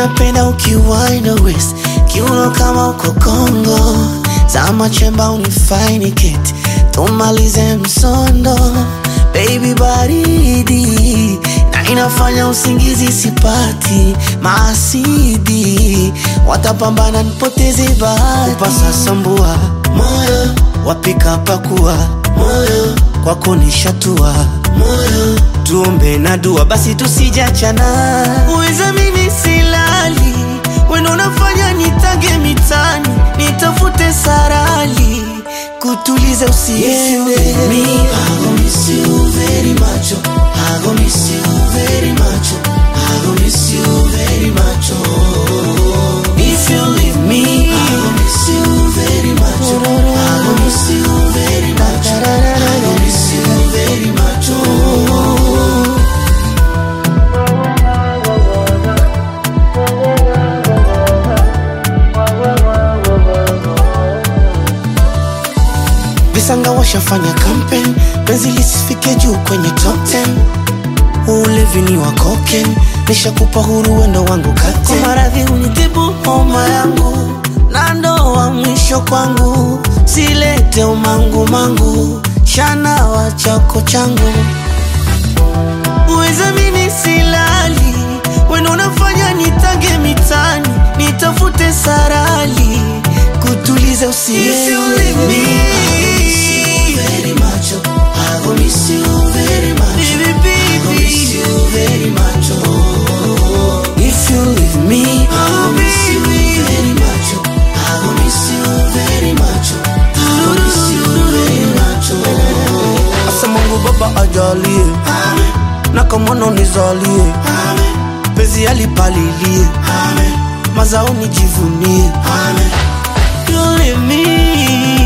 Minapenda ukiwine waist, kiuno kama uko Kongo. Zama chemba unifine kit, tumalize msondo. Baby baridi, na inafanya usingizi sipati. Maasidi, watapambana nipoteze bahati. Upasa sambua, moyo, wapika pakua, moyo, kwako nishatua, moyo, tuombe na dua basi tusijachana. Uweza mimi silali, wendo unafanya nitage mitani, nitafute sarali, kutuliza usiende. Me, I gon' miss you very much, I gon' miss you very much, I gon' miss you very much. If you leave me, I gon' miss you very much, I gon' miss you very much, I gon' miss you very much. Visanga washafanya campaign, penzi lisifike juu kwenye top 10. Ulevi ni wa cocaine, nishakupa huru wendo wangu kate. Kwa maradhi unitibu homa yangu, na ndoa mwisho kwangu. Silete umangu mangu, shana wa chako changu. Uweza mimi silali, wendo unafanya nitage mitani, nitafute sarali, kutuliza usiende. If you leave me, very much, I gon' miss you very much, baby, I gon' miss you very much. If you leave me, I gon' miss you very much, I gon' miss you very much, I gon' miss you very much. Asa Mungu Baba ajalie, amen, na kamono nizalie, amen, pezi alipalilie, amen, mazao nijivunie, amen. You leave me.